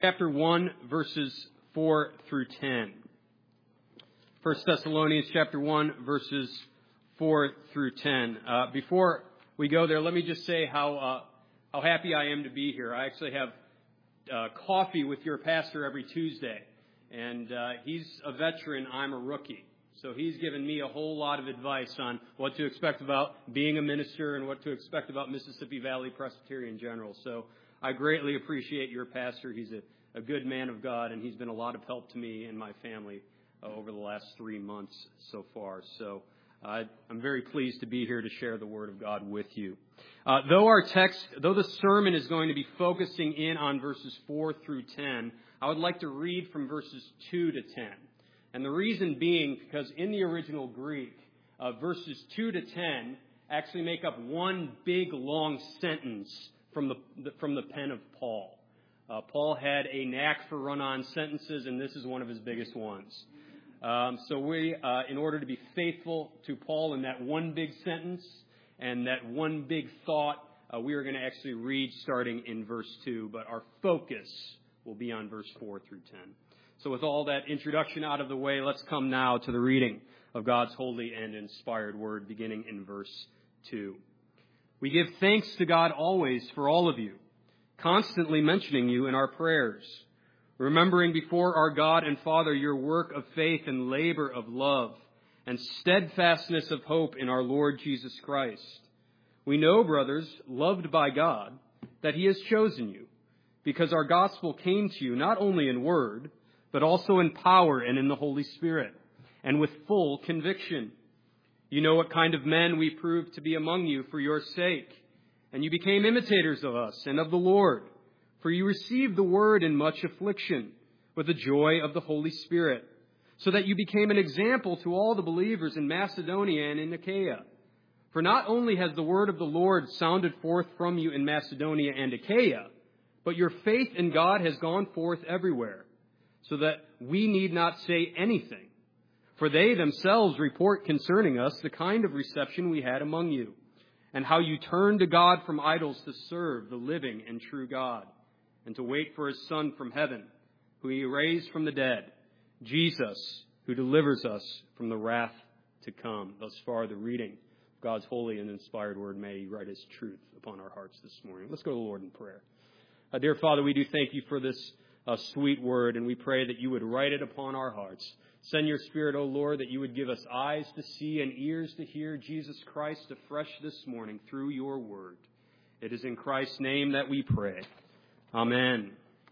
Chapter 1, verses 4 through 10. 1 Thessalonians chapter 1, verses 4 through 10. Before we go there, let me just say how happy I am to be here. I actually have coffee with your pastor every Tuesday, and he's a veteran. I'm a rookie. So he's given me a whole lot of advice on what to expect about being a minister and what to expect about Mississippi Valley Presbyterian General. So I greatly appreciate your pastor. He's a good man of God, and he's been a lot of help to me and my family over the last 3 months so far. So I'm very pleased to be here to share the Word of God with you. Though the sermon is going to be focusing in on verses 4 through 10, I would like to read from verses 2 to 10. And the reason being because in the original Greek, verses 2 to 10 actually make up one big long sentence from the pen of Paul. Paul had a knack for run-on sentences, and this is one of his biggest ones. So we, in order to be faithful to Paul in that one big sentence and that one big thought, we are going to actually read starting in verse 2, but our focus will be on verse 4 through 10. So with all that introduction out of the way, let's come now to the reading of God's holy and inspired word, beginning in verse 2. We give thanks to God always for all of you, constantly mentioning you in our prayers, remembering before our God and Father your work of faith and labor of love and steadfastness of hope in our Lord Jesus Christ. We know, brothers, loved by God, that He has chosen you, because our gospel came to you not only in word, but also in power and in the Holy Spirit, and with full conviction. You know what kind of men we proved to be among you for your sake, and you became imitators of us and of the Lord, for you received the word in much affliction, with the joy of the Holy Spirit, so that you became an example to all the believers in Macedonia and in Achaia. For not only has the word of the Lord sounded forth from you in Macedonia and Achaia, but your faith in God has gone forth everywhere, so that we need not say anything. For they themselves report concerning us the kind of reception we had among you, and how you turned to God from idols to serve the living and true God, and to wait for His Son from heaven, who He raised from the dead, Jesus, who delivers us from the wrath to come. Thus far, the reading of God's holy and inspired word. May He write His truth upon our hearts this morning. Let's go to the Lord in prayer. Dear Father, we do thank you for this sweet word, and we pray that you would write it upon our hearts. Send your Spirit, O Lord, that you would give us eyes to see and ears to hear Jesus Christ afresh this morning through your word. It is in Christ's name that we pray. Amen.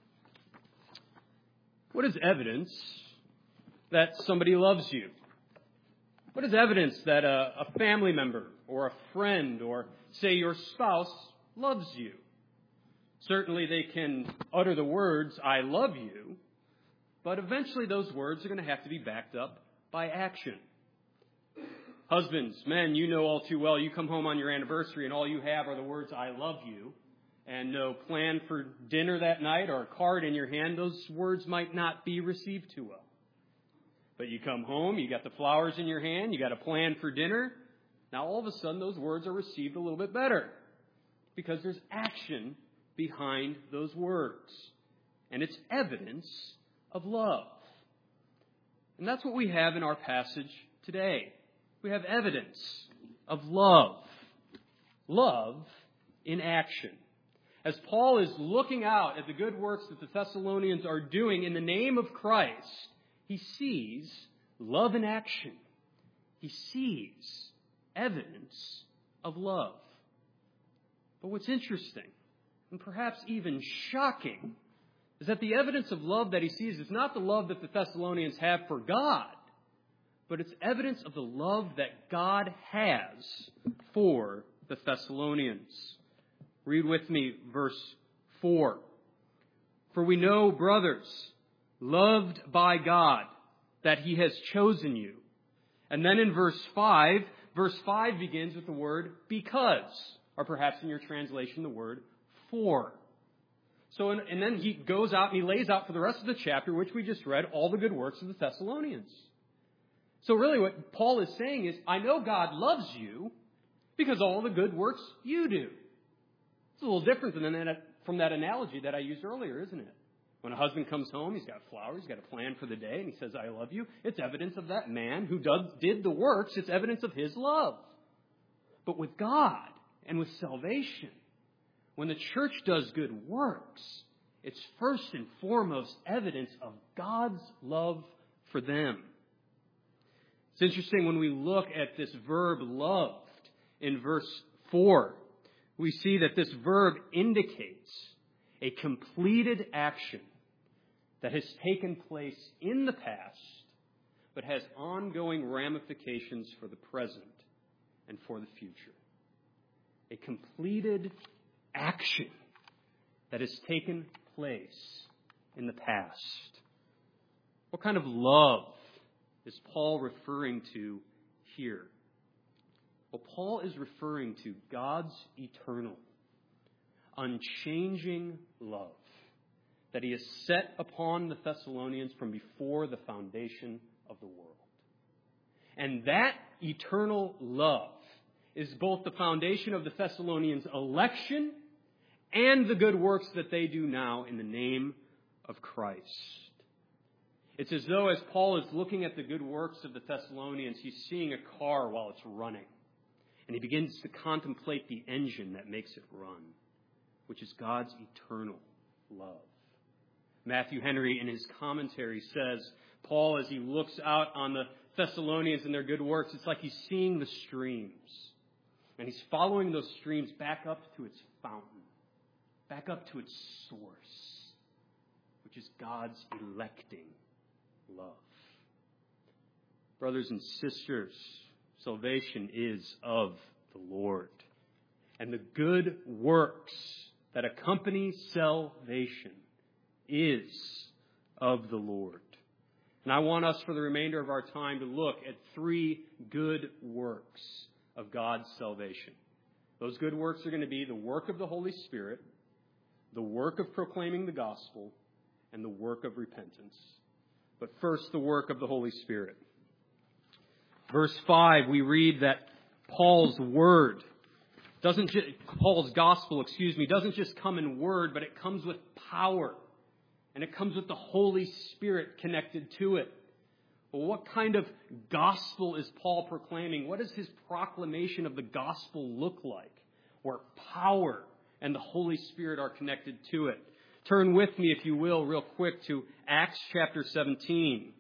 What is evidence that somebody loves you? What is evidence that a family member or a friend or, say, your spouse loves you? Certainly they can utter the words, I love you, but eventually those words are going to have to be backed up by action. Husbands, men, you know all too well, you come home on your anniversary and all you have are the words, I love you, and no plan for dinner that night or a card in your hand. Those words might not be received too well. But you come home, you got the flowers in your hand, you got a plan for dinner. Now all of a sudden those words are received a little bit better because there's action behind those words. And it's evidence of love. And that's what we have in our passage today. We have evidence of love. Love in action. As Paul is looking out at the good works that the Thessalonians are doing in the name of Christ, he sees love in action. He sees evidence of love. But what's interesting, and perhaps even shocking, is that the evidence of love that he sees is not the love that the Thessalonians have for God, but it's evidence of the love that God has for the Thessalonians. Read with me verse 4. For we know, brothers, loved by God, that He has chosen you. And then in verse 5 begins with the word because, or perhaps in your translation the word for. So, and then he goes out and he lays out for the rest of the chapter, which we just read, all the good works of the Thessalonians. So really what Paul is saying is, I know God loves you because all the good works you do. It's a little different from that analogy that I used earlier, isn't it? When a husband comes home, he's got flowers, he's got a plan for the day, and he says, I love you. It's evidence of that man who did the works. It's evidence of his love. But with God and with salvation, when the church does good works, it's first and foremost evidence of God's love for them. It's interesting when we look at this verb loved in verse 4, we see that this verb indicates a completed action that has taken place in the past, but has ongoing ramifications for the present and for the future. A completed action that has taken place in the past. What kind of love is Paul referring to here? Well, Paul is referring to God's eternal, unchanging love that he has set upon the Thessalonians from before the foundation of the world. And that eternal love is both the foundation of the Thessalonians' election and the good works that they do now in the name of Christ. It's as though as Paul is looking at the good works of the Thessalonians, he's seeing a car while it's running. And he begins to contemplate the engine that makes it run, which is God's eternal love. Matthew Henry, in his commentary, says, Paul, as he looks out on the Thessalonians and their good works, it's like he's seeing the streams. And he's following those streams back up to its fountain, back up to its source, which is God's electing love. Brothers and sisters, salvation is of the Lord. And the good works that accompany salvation is of the Lord. And I want us for the remainder of our time to look at 3 good works of God's salvation. Those good works are going to be the work of the Holy Spirit, the work of proclaiming the gospel, and the work of repentance. But first, the work of the Holy Spirit. Verse 5, we read that Paul's gospel, doesn't just come in word, but it comes with power. And it comes with the Holy Spirit connected to it. Well, what kind of gospel is Paul proclaiming? What does his proclamation of the gospel look like? Where power and the Holy Spirit are connected to it. Turn with me, if you will, real quick to Acts chapter 17.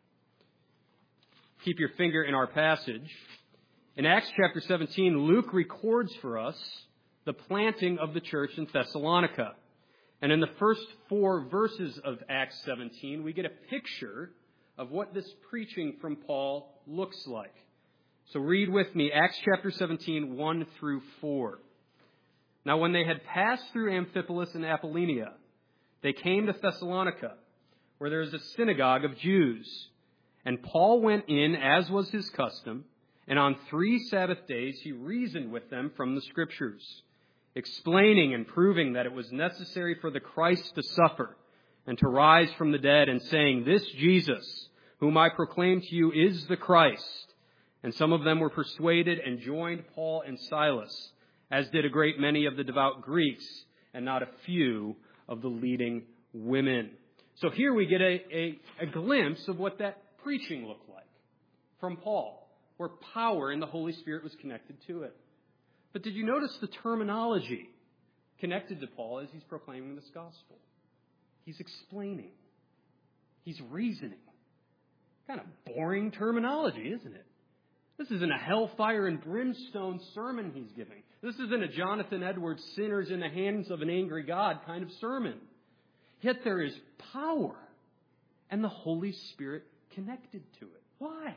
Keep your finger in our passage. In Acts chapter 17, Luke records for us the planting of the church in Thessalonica. And in the first 4 verses of Acts 17, we get a picture of what this preaching from Paul looks like. So read with me Acts chapter 17, 1 through 4. Now when they had passed through Amphipolis and Apollonia, they came to Thessalonica, where there is a synagogue of Jews. And Paul went in, as was his custom, and on 3 Sabbath days he reasoned with them from the Scriptures, explaining and proving that it was necessary for the Christ to suffer and to rise from the dead, and saying, This Jesus, whom I proclaim to you, is the Christ. And some of them were persuaded and joined Paul and Silas, as did a great many of the devout Greeks, and not a few of the leading women. So here we get a glimpse of what that preaching looked like from Paul, where power and the Holy Spirit was connected to it. But did you notice the terminology connected to Paul as he's proclaiming this gospel? He's explaining. He's reasoning. Kind of boring terminology, isn't it? This isn't a hellfire and brimstone sermon he's giving. This isn't a Jonathan Edwards, sinners in the hands of an angry God kind of sermon. Yet there is power and the Holy Spirit connected to it. Why?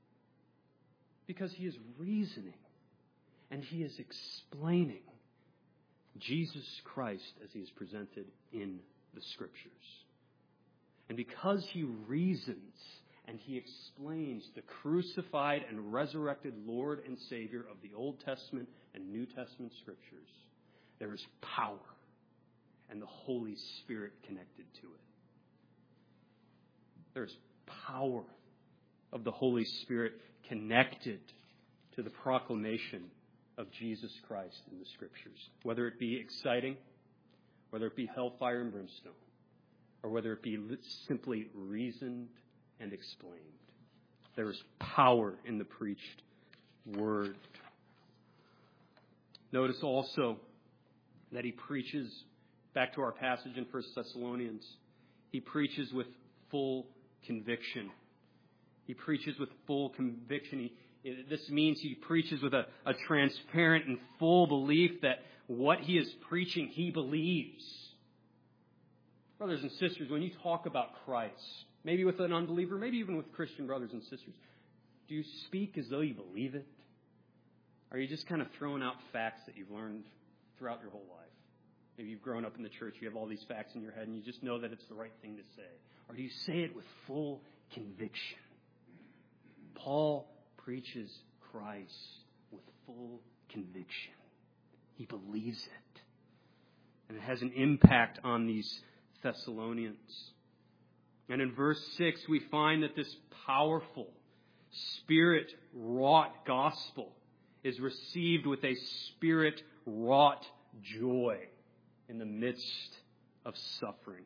Because he is reasoning and he is explaining Jesus Christ as he is presented in the Scriptures. And because he reasons and he explains the crucified and resurrected Lord and Savior of the Old Testament and New Testament Scriptures, there is power and the Holy Spirit connected to it. There's power of the Holy Spirit connected to the proclamation of Jesus Christ in the Scriptures. Whether it be exciting, whether it be hellfire and brimstone, or whether it be simply reasoned and explained. There is power in the preached word. Notice also that he preaches, back to our passage in 1 Thessalonians, he preaches with full conviction. He preaches with full conviction. This means he preaches with a transparent and full belief that what he is preaching, he believes. Brothers and sisters, when you talk about Christ, maybe with an unbeliever, maybe even with Christian brothers and sisters, do you speak as though you believe it? Or are you just kind of throwing out facts that you've learned throughout your whole life? Maybe you've grown up in the church, you have all these facts in your head, and you just know that it's the right thing to say. Or do you say it with full conviction? Paul preaches Christ with full conviction. He believes it. And it has an impact on these Thessalonians. And in verse 6, we find that this powerful, Spirit-wrought gospel is received with a Spirit-wrought joy in the midst of suffering.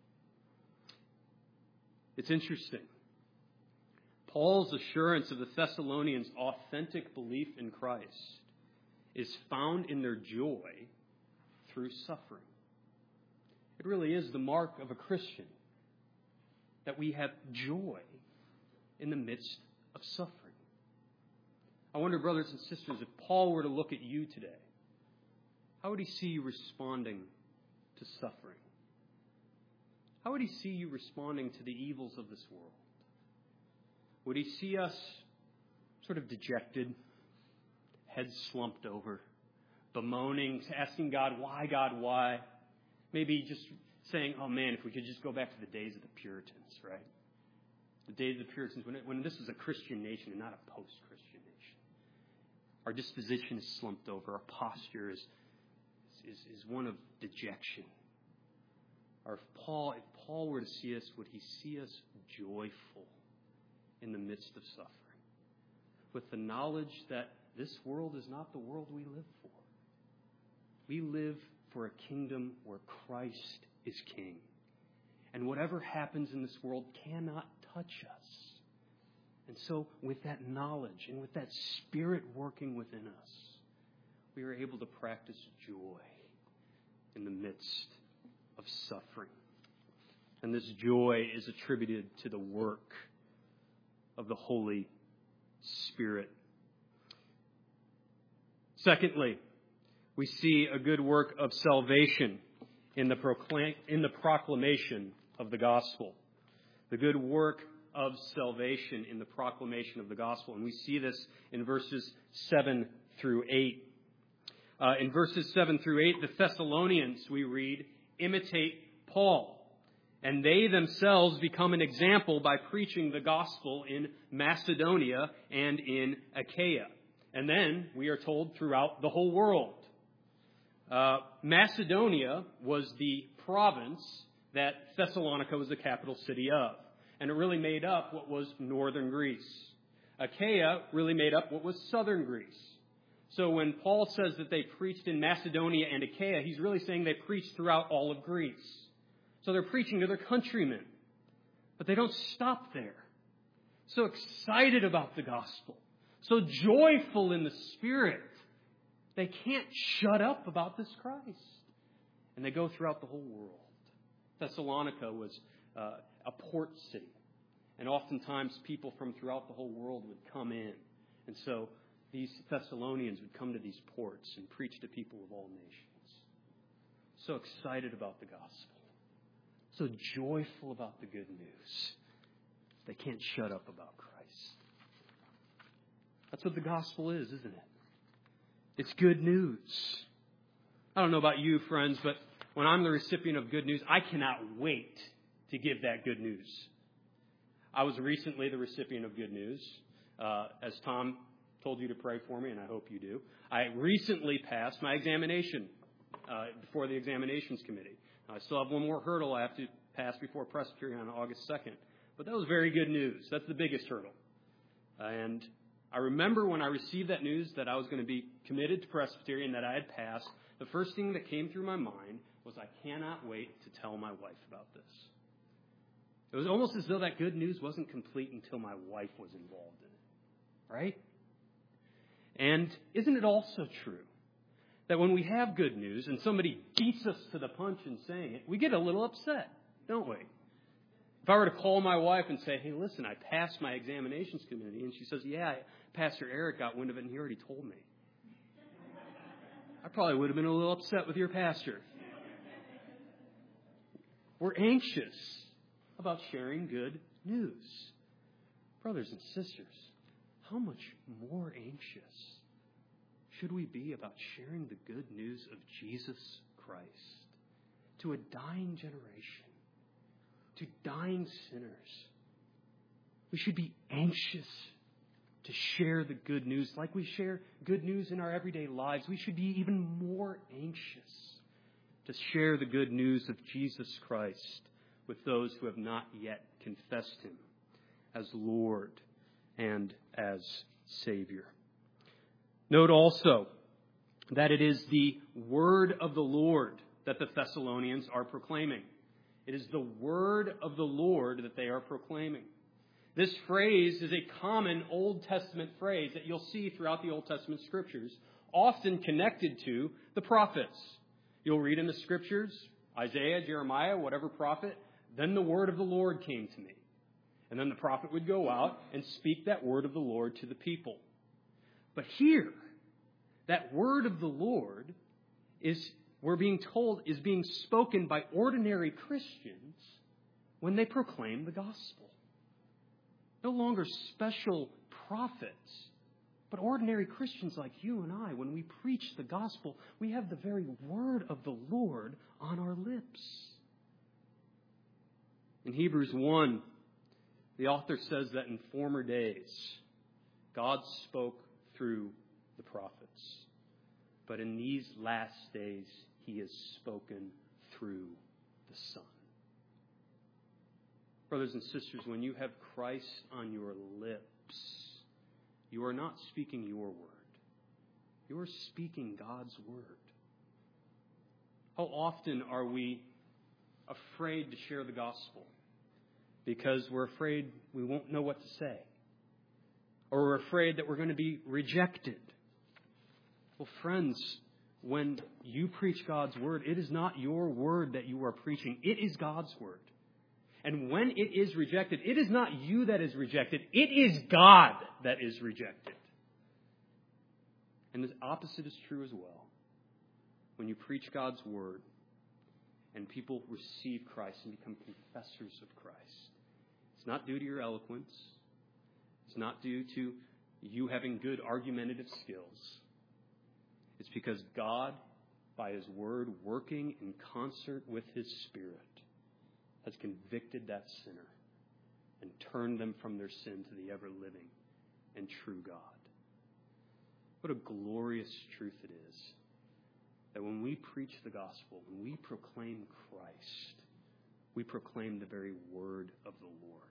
It's interesting. Paul's assurance of the Thessalonians' authentic belief in Christ is found in their joy through suffering. It really is the mark of a Christian that we have joy in the midst of suffering. I wonder, brothers and sisters, if Paul were to look at you today, how would he see you responding to suffering? How would he see you responding to the evils of this world? Would he see us sort of dejected, heads slumped over, bemoaning, asking God, why? Maybe just saying, oh man, if we could just go back to the days of the Puritans, right? The days of the Puritans, when this was a Christian nation and not a post-Christian nation. Our disposition is slumped over. Our posture is one of dejection. Or if Paul were to see us, would he see us joyful in the midst of suffering, with the knowledge that this world is not the world we live for? We live for a kingdom where Christ is king. And whatever happens in this world cannot touch us. And so with that knowledge and with that Spirit working within us, we are able to practice joy in the midst of suffering. And this joy is attributed to the work of the Holy Spirit. Secondly, we see a good work of salvation in the proclamation of the gospel. The good work of salvation in the proclamation of the gospel. And we see this in verses 7 through 8. In verses 7 through 8, the Thessalonians, we read, imitate Paul. And they themselves become an example by preaching the gospel in Macedonia and in Achaia. And then, we are told, throughout the whole world. Macedonia was the province that Thessalonica was the capital city of. And it really made up what was northern Greece. Achaia really made up what was southern Greece. So when Paul says that they preached in Macedonia and Achaia, he's really saying they preached throughout all of Greece. So they're preaching to their countrymen. But they don't stop there. So excited about the gospel. So joyful in the Spirit. They can't shut up about this Christ. And they go throughout the whole world. Thessalonica was a port city. And oftentimes people from throughout the whole world would come in. And so these Thessalonians would come to these ports and preach to people of all nations. So excited about the gospel. So joyful about the good news. They can't shut up about Christ. That's what the gospel is, isn't it? It's good news. I don't know about you, friends, but when I'm the recipient of good news, I cannot wait to give that good news. I was recently the recipient of good news. As Tom told you to pray for me, and I hope you do. I recently passed my examination before the examinations committee. I still have one more hurdle I have to pass before Presbyterian on August 2nd. But that was very good news. That's the biggest hurdle. And I remember when I received that news that I was going to be committed to Presbyterian, that I had passed, the first thing that came through my mind was, I cannot wait to tell my wife about this. It was almost as though that good news wasn't complete until my wife was involved in it. Right? And isn't it also true that when we have good news and somebody beats us to the punch in saying it, we get a little upset, don't we? If I were to call my wife and say, hey, listen, I passed my examinations committee, and she says, yeah, Pastor Eric got wind of it and he already told me, I probably would have been a little upset with your pastor. We're anxious about sharing good news. Brothers and sisters, how much more anxious should we be about sharing the good news of Jesus Christ to a dying generation, to dying sinners? We should be anxious to share the good news like we share good news in our everyday lives. We should be even more anxious to share the good news of Jesus Christ with those who have not yet confessed Him as Lord and as Savior. Note also that it is the word of the Lord that the Thessalonians are proclaiming. It is the word of the Lord that they are proclaiming. This phrase is a common Old Testament phrase that you'll see throughout the Old Testament Scriptures, often connected to the prophets. You'll read in the Scriptures, Isaiah, Jeremiah, whatever prophet, then the word of the Lord came to me. And then the prophet would go out and speak that word of the Lord to the people. But here, that word of the Lord we're being told, is being spoken by ordinary Christians when they proclaim the gospel. No longer special prophets, but ordinary Christians like you and I. When we preach the gospel, we have the very word of the Lord on our lips. In Hebrews 1, the author says that in former days, God spoke through the prophets. But in these last days, He has spoken through the Son. Brothers and sisters, when you have Christ on your lips, you are not speaking your word. You are speaking God's word. How often are we afraid to share the gospel because we're afraid we won't know what to say? Or we're afraid that we're going to be rejected? Well, friends, when you preach God's word, it is not your word that you are preaching. It is God's word. And when it is rejected, it is not you that is rejected. It is God that is rejected. And the opposite is true as well. When you preach God's word and people receive Christ and become confessors of Christ, it's not due to your eloquence. It's not due to you having good argumentative skills. It's because God, by His word, working in concert with His Spirit, has convicted that sinner and turned them from their sin to the ever-living and true God. What a glorious truth it is that when we preach the gospel, when we proclaim Christ, we proclaim the very word of the Lord.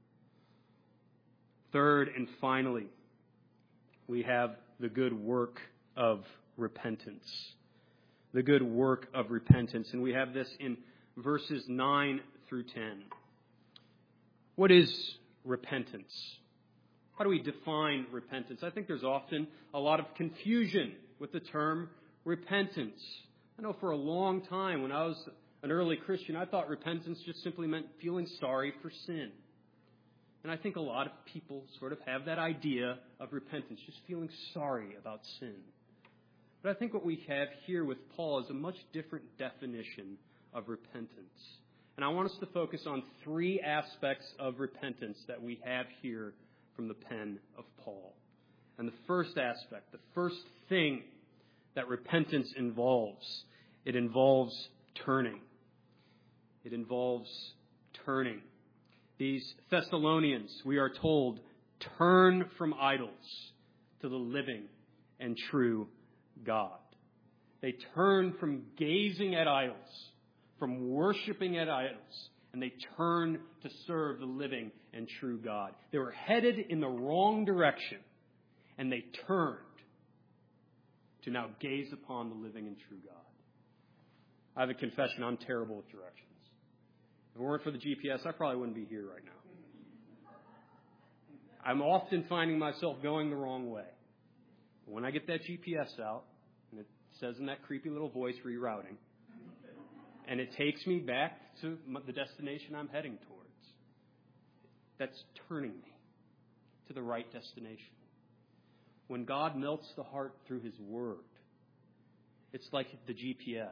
Third and finally, we have the good work of repentance. The good work of repentance. And we have this in verses 9 through 10. What is repentance? How do we define repentance? I think there's often a lot of confusion with the term repentance. I know for a long time when I was an early Christian, I thought repentance just simply meant feeling sorry for sin. And I think a lot of people sort of have that idea of repentance, just feeling sorry about sin. But I think what we have here with Paul is a much different definition of repentance. And I want us to focus on three aspects of repentance that we have here from the pen of Paul. And the first aspect, the first thing that repentance involves, it involves turning. It involves turning. These Thessalonians, we are told, turn from idols to the living and true God. They turn from gazing at idols, from worshiping at idols, and they turn to serve the living and true God. They were headed in the wrong direction, and they turned to now gaze upon the living and true God. I have a confession, I'm terrible with directions. If it weren't for the GPS, I probably wouldn't be here right now. I'm often finding myself going the wrong way. When I get that GPS out, and it says in that creepy little voice, rerouting, and it takes me back to the destination I'm heading towards, that's turning me to the right destination. When God melts the heart through His Word, it's like the GPS,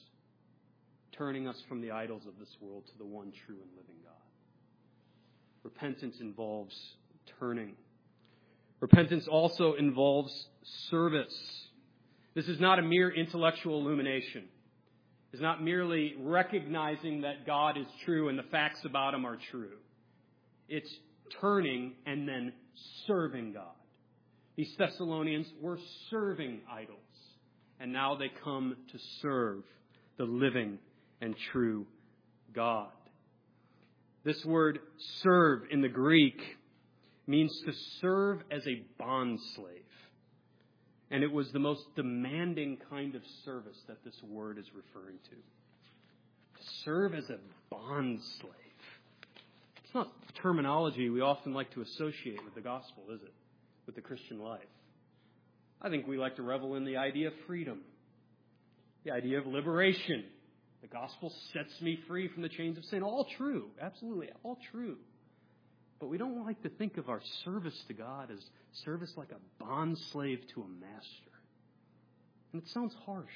turning us from the idols of this world to the one true and living God. Repentance involves turning. Repentance also involves service. This is not a mere intellectual illumination. It's not merely recognizing that God is true and the facts about Him are true. It's turning and then serving God. These Thessalonians were serving idols, and now they come to serve the living and true God. This word serve in the Greek means to serve as a bondslave. And it was the most demanding kind of service that this word is referring to. To serve as a bondslave. It's not terminology we often like to associate with the gospel, is it? With the Christian life. I think we like to revel in the idea of freedom. The idea of liberation. The gospel sets me free from the chains of sin. All true. Absolutely. All true. But we don't like to think of our service to God as service like a bondslave to a master. And it sounds harsh.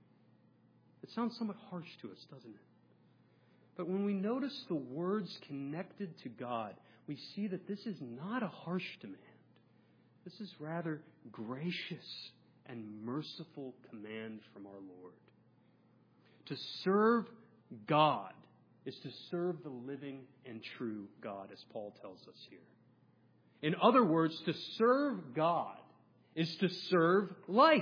It sounds somewhat harsh to us, doesn't it? But when we notice the words connected to God, we see that this is not a harsh demand. This is rather gracious and merciful command from our Lord. To serve God is to serve the living and true God, as Paul tells us here. In other words, to serve God is to serve life.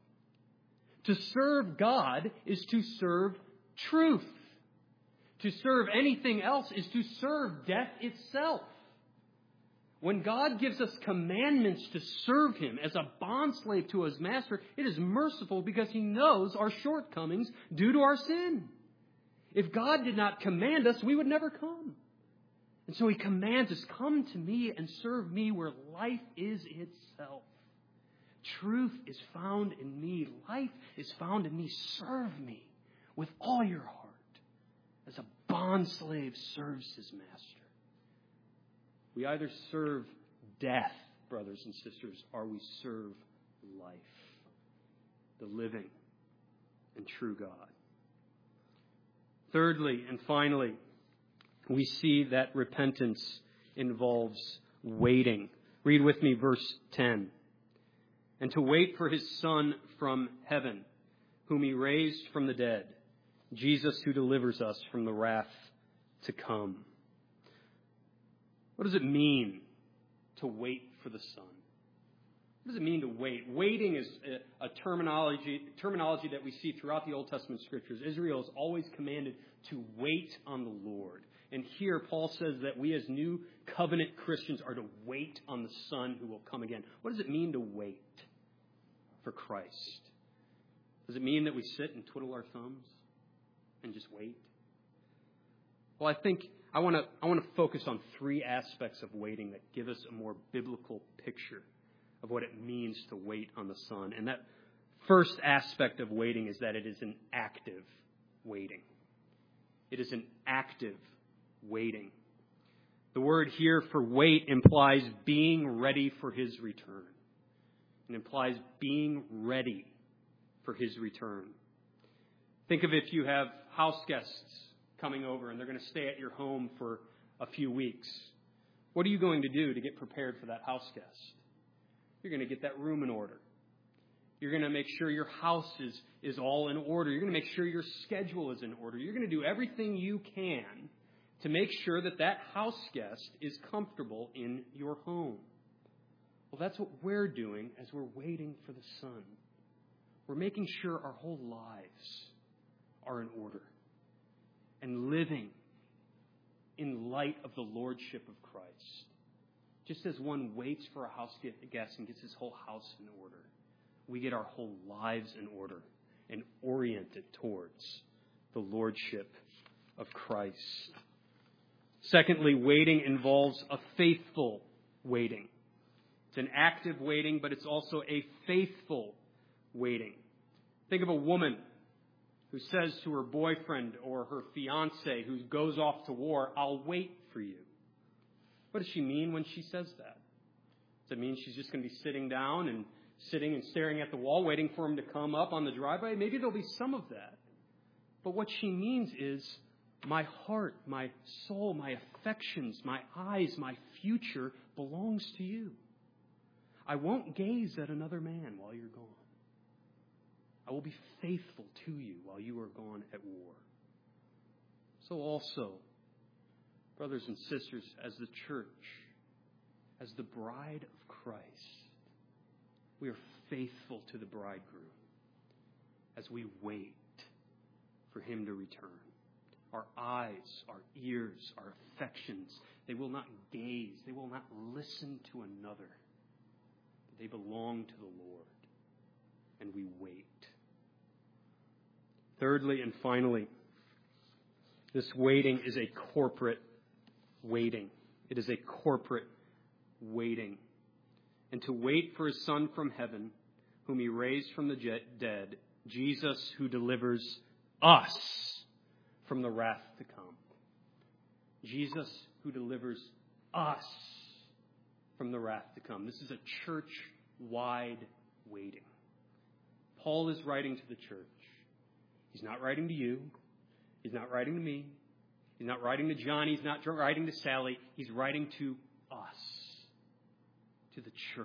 To serve God is to serve truth. To serve anything else is to serve death itself. When God gives us commandments to serve Him as a bondslave to His master, it is merciful because He knows our shortcomings due to our sin. If God did not command us, we would never come. And so He commands us, come to me and serve me where life is itself. Truth is found in me. Life is found in me. Serve me with all your heart as a bondslave serves his master. We either serve death, brothers and sisters, or we serve life, the living and true God. Thirdly and finally, we see that repentance involves waiting. Read with me verse 10. And to wait for his Son from heaven, whom he raised from the dead, Jesus who delivers us from the wrath to come. What does it mean to wait for the Son? What does it mean to wait? Waiting is a terminology that we see throughout the Old Testament Scriptures. Israel is always commanded to wait on the Lord. And here Paul says that we as new covenant Christians are to wait on the Son who will come again. What does it mean to wait for Christ? Does it mean that we sit and twiddle our thumbs and just wait? Well, I think I want to focus on three aspects of waiting that give us a more biblical picture of what it means to wait on the Son. And that first aspect of waiting is that it is an active waiting. It is an active waiting. The word here for wait implies being ready for his return. It implies being ready for his return. Think of if you have house guests coming over and they're going to stay at your home for a few weeks. What are you going to do to get prepared for that house guest? You're going to get that room in order. You're going to make sure your house is all in order. You're going to make sure your schedule is in order. You're going to do everything you can to make sure that that house guest is comfortable in your home. Well, that's what we're doing as we're waiting for the Son. We're making sure our whole lives are in order and living in light of the lordship of Christ. Just as one waits for a house guest and gets his whole house in order, we get our whole lives in order and orient it towards the lordship of Christ. Secondly, waiting involves a faithful waiting. It's an active waiting, but it's also a faithful waiting. Think of a woman who says to her boyfriend or her fiancé who goes off to war, "I'll wait for you." What does she mean when she says that? Does it mean she's just going to be sitting down and staring at the wall, waiting for him to come up on the driveway? Maybe there'll be some of that. But what she means is, my heart, my soul, my affections, my eyes, my future belongs to you. I won't gaze at another man while you're gone. I will be faithful to you while you are gone at war. So also, brothers and sisters, as the church, as the bride of Christ, we are faithful to the bridegroom as we wait for him to return. Our eyes, our ears, our affections, they will not gaze, they will not listen to another. They belong to the Lord, and we wait. Thirdly and finally, this waiting is a corporate waiting. It is a corporate waiting. And to wait for his Son from heaven, whom he raised from the dead, Jesus, who delivers us from the wrath to come. Jesus, who delivers us from the wrath to come. This is a church-wide waiting. Paul is writing to the church. He's not writing to you. He's not writing to me. He's not writing to John. He's not writing to Sally. He's writing to us, to the church.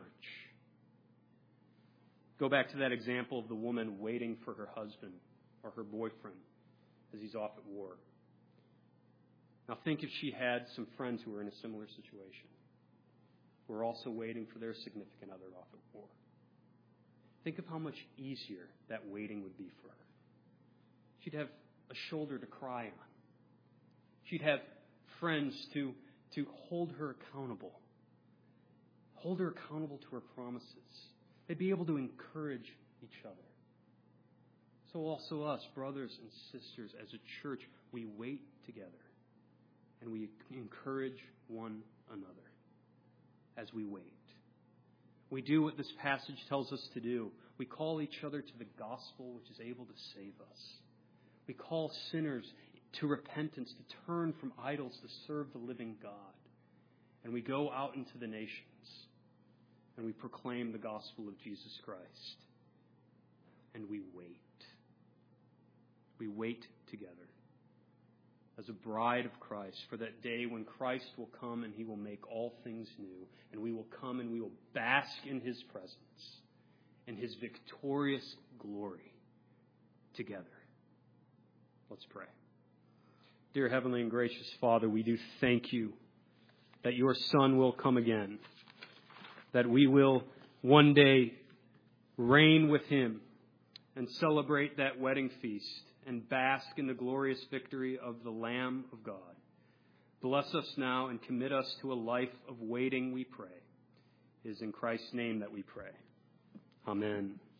Go back to that example of the woman waiting for her husband or her boyfriend as he's off at war. Now think if she had some friends who were in a similar situation, who are also waiting for their significant other off at war. Think of how much easier that waiting would be for her. She'd have a shoulder to cry on. She'd have friends to hold her accountable. Hold her accountable to her promises. They'd be able to encourage each other. So also us, brothers and sisters, as a church, we wait together. And we encourage one another as we wait. We do what this passage tells us to do. We call each other to the gospel which is able to save us. We call sinners to repentance, to turn from idols to serve the living God. And we go out into the nations and we proclaim the gospel of Jesus Christ. And we wait. We wait together as a bride of Christ for that day when Christ will come and he will make all things new. And we will come and we will bask in his presence, in his victorious glory together. Let's pray. Dear Heavenly and gracious Father, we do thank you that your Son will come again, that we will one day reign with him and celebrate that wedding feast and bask in the glorious victory of the Lamb of God. Bless us now and commit us to a life of waiting, we pray. It is in Christ's name that we pray. Amen.